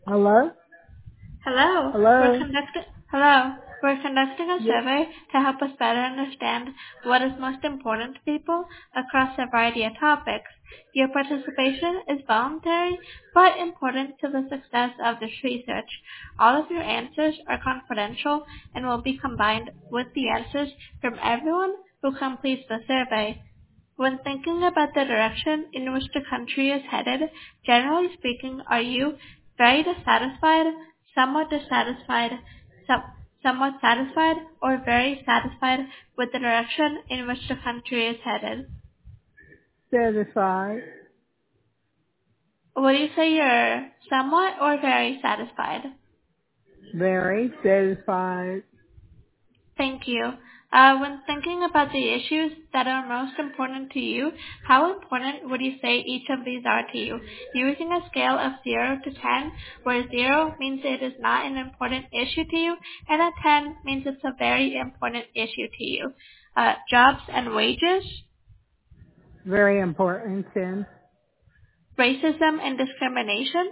Hello? Hello. We're Hello? conducting Hello. We're conducting a Yes. survey to help us better understand what is most important to people across a variety of topics. Your participation is voluntary but important to the success of this research. All of your answers are confidential and will be combined with the answers from everyone who completes the survey. When thinking about the direction in which the country is headed, generally speaking, are you very dissatisfied, somewhat dissatisfied, some, somewhat satisfied, or very satisfied with the direction in which the country is headed? Satisfied. Would you say you're somewhat or very satisfied? Very satisfied. Thank you. When thinking about the issues that are most important to you, how important would you say each of these are to you? Using a scale of 0 to 10, where 0 means it is not an important issue to you, and a 10 means it's a very important issue to you. Jobs and wages, Very important. 10. racism and discrimination,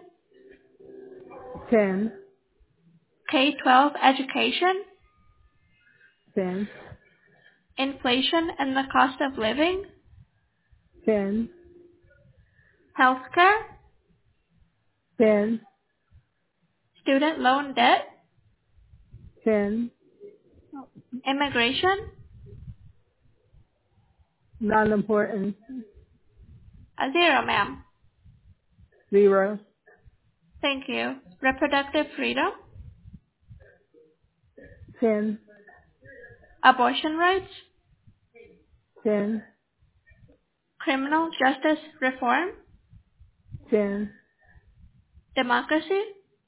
10. K-12 education, 10. inflation and the cost of living, 10. healthcare, 10. student loan debt, 10. immigration, Not important. a 0, ma'am. 0. Thank you. Reproductive freedom, 10. abortion rights, 10. criminal justice reform, 10. democracy,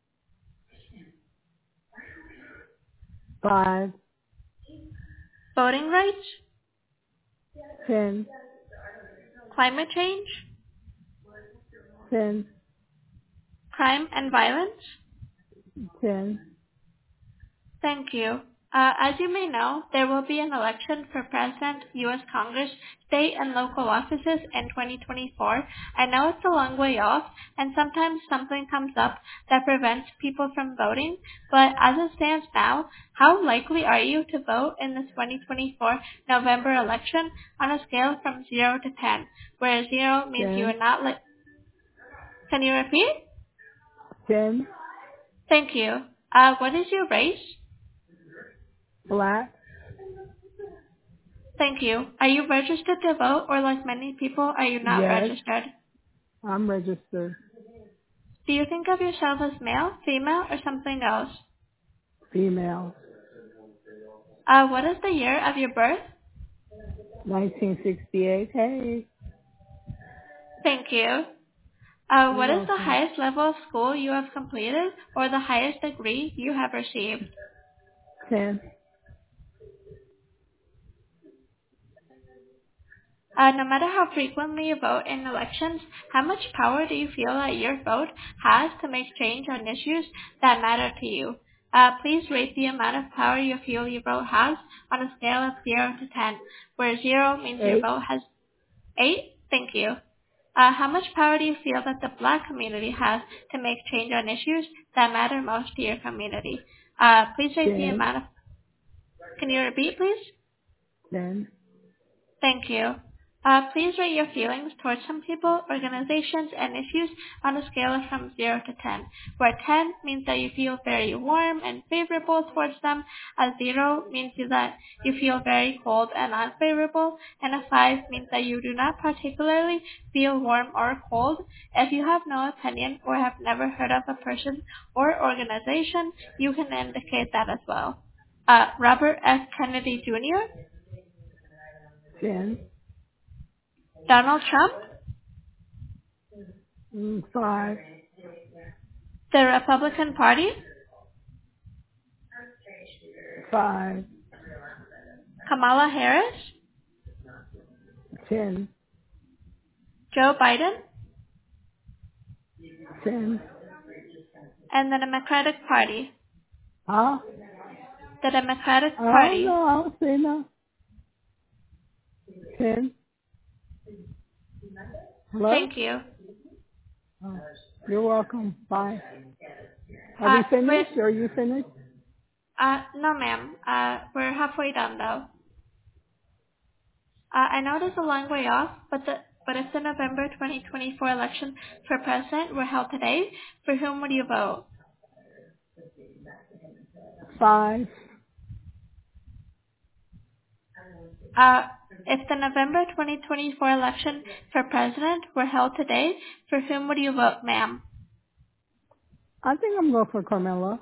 5. voting rights, 10. climate change, 10. crime and violence. 10. Thank you. As you may know, there will be an election for President, U.S. Congress, state and local offices in 2024. I know it's a long way off, and sometimes something comes up that prevents people from voting, but as it stands now, how likely are you to vote in the 2024 November election on a scale from 0 to 10, where 0 means you 10. are not Can you repeat? 10. Thank you. What is your race? Black. Thank you. Are you registered to vote, or like many people, are you not Yes. registered? I'm registered. Do you think of yourself as male, female, or something else? Female. What is the year of your birth? 1968. Hey. Thank you. You're What is the welcome. highest level of school you have completed, or the highest degree you have received? 10. No matter how frequently you vote in elections, how much power do you feel that your vote has to make change on issues that matter to you? Please rate the amount of power you feel your vote has on a scale of 0 to 10, where 0 means your 8. vote has 8. Thank you. How much power do you feel that the Black community has to make change on issues that matter most to your community? Please rate the 10. amount of... Can you repeat, please? 10. Thank you. Please rate your feelings towards some people, organizations, and issues on a scale from 0 to 10, where 10 means that you feel very warm and favorable towards them, a 0 means that you feel very cold and unfavorable, and a 5 means that you do not particularly feel warm or cold. If you have no opinion or have never heard of a person or organization, you can indicate that as well. Robert F. Kennedy Jr., 10. Donald Trump, 5. the Republican Party, 5. Kamala Harris, 10. Joe Biden, 10. and the Democratic Party. Huh? The Democratic Oh, Party. no, I don't see no. 10. Hello? Thank you. Oh, you're welcome. Bye. Are we Wait, finished? Are you finished? no ma'am. We're halfway done though. I know it is a long way off, but if the November 2024 election for president were held today, for whom would you vote? 5. If the November 2024 election for president were held today, for whom would you vote, ma'am? I think I'm going for Carmela.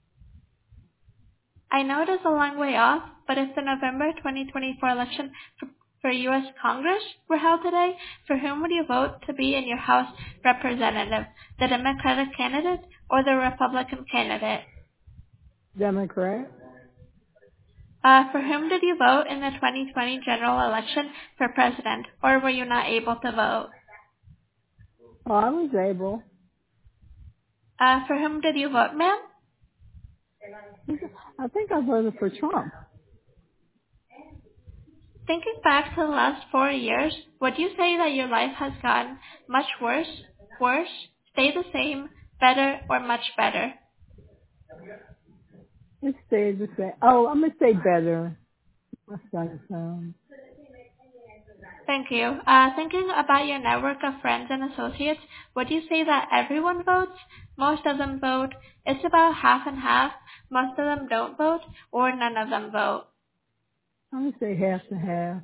I know it is a long way off, but if the November 2024 election for U.S. Congress were held today, for whom would you vote to be in your House representative, the Democratic candidate or the Republican candidate? Democrat. For whom did you vote in the 2020 general election for president, or were you not able to vote? Oh, I was able. For whom did you vote, ma'am? I think I voted for Trump. Thinking back to the last 4 years, would you say that your life has gotten much worse, stay the same, better, or much better? It stayed the same. Oh, I'm going to say better. What's that sound? Thank you. Thinking about your network of friends and associates, would you say that everyone votes? Most of them vote. It's about half and half. Most of them don't vote, or none of them vote. I'm going to say half and half.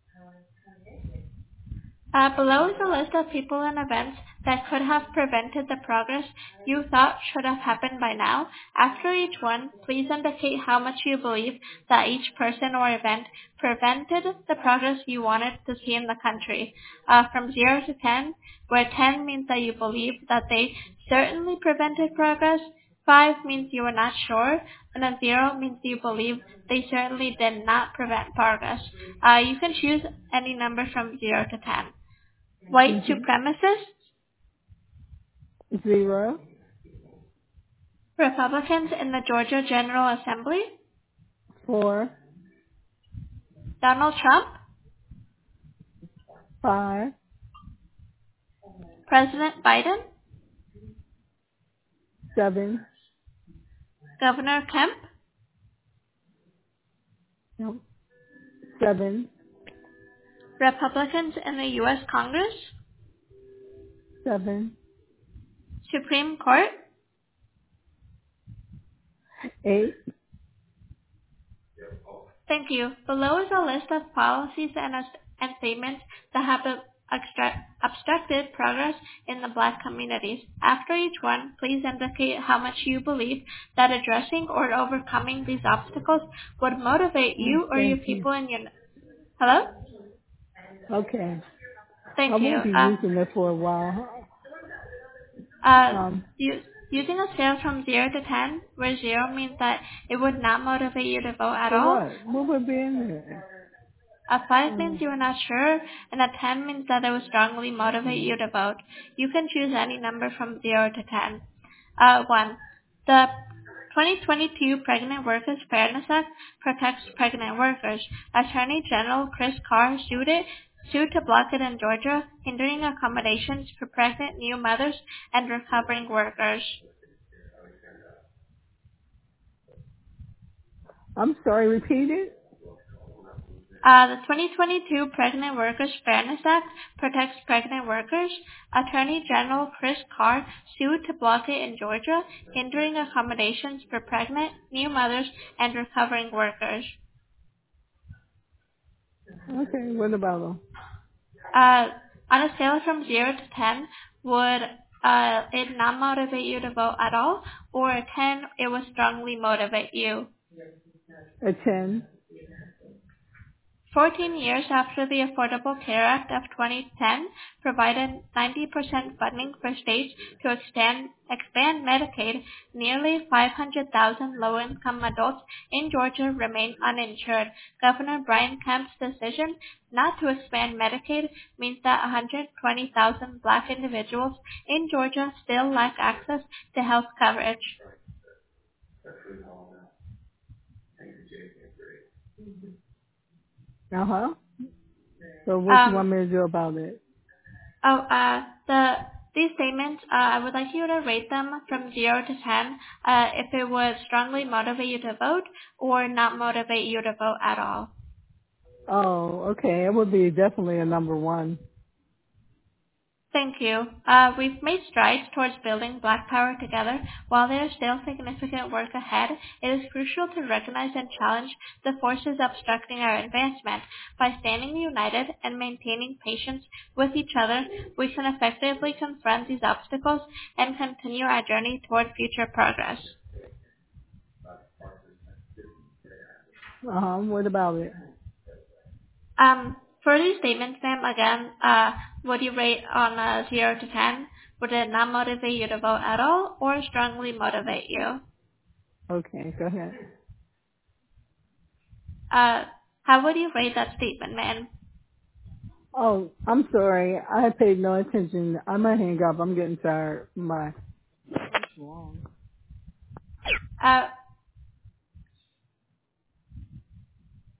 Below is a list of people and events that could have prevented the progress you thought should have happened by now. After each one, please indicate how much you believe that each person or event prevented the progress you wanted to see in the country. From 0 to 10, where 10 means that you believe that they certainly prevented progress, 5 means you are not sure, and then 0 means you believe they certainly did not prevent progress. You can choose any number from 0 to 10. White supremacists, 0. Republicans in the Georgia General Assembly, 4. Donald Trump, 5. President Biden, 7. Governor Kemp, No. 7. Republicans in the U.S. Congress, 7. Supreme Court. 8. Thank you. Below is a list of policies and statements that have obstructed progress in the Black communities. After each one, please indicate how much you believe that addressing or overcoming these obstacles would motivate you or your Thank you. people in your... Hello? Okay. I Thank you. won't be using it for a while. Using a scale from 0 to 10, where 0 means that it would not motivate you to vote at For all, what? What would be in there? a 5 means you are not sure, and a 10 means that it would strongly motivate you to vote. You can choose any number from 0 to 10. 1. The 2022 Pregnant Workers Fairness Act protects pregnant workers. Attorney General Chris Carr sued to block it in Georgia, hindering accommodations for pregnant new mothers and recovering workers. I'm sorry, repeat it? The 2022 Pregnant Workers Fairness Act protects pregnant workers. Attorney General Chris Carr sued to block it in Georgia, hindering accommodations for pregnant, new mothers, and recovering workers. Okay, what about them? On a scale from 0 to 10, would it not motivate you to vote at all, or a 10, it would strongly motivate you? A 10. 14 years after the Affordable Care Act of 2010 provided 90% funding for states to expand Medicaid, nearly 500,000 low-income adults in Georgia remain uninsured. Governor Brian Kemp's decision not to expand Medicaid means that 120,000 Black individuals in Georgia still lack access to health coverage. Uh-huh. So what you want me to do about it? The These statements, I would like you to rate them from 0 to 10, if it would strongly motivate you to vote or not motivate you to vote at all. Oh, okay. It would be definitely a number 1. Thank you. We've made strides towards building Black Power together. While there is still significant work ahead, it is crucial to recognize and challenge the forces obstructing our advancement. By standing united and maintaining patience with each other, we can effectively confront these obstacles and continue our journey toward future progress. What about it? For these statements, ma'am, again, would you rate on a 0 to 10? Would it not motivate you to vote at all or strongly motivate you? Okay, go ahead. How would you rate that statement, ma'am? Oh, I'm sorry. I paid no attention. I might hang up. I'm getting tired. What's wrong?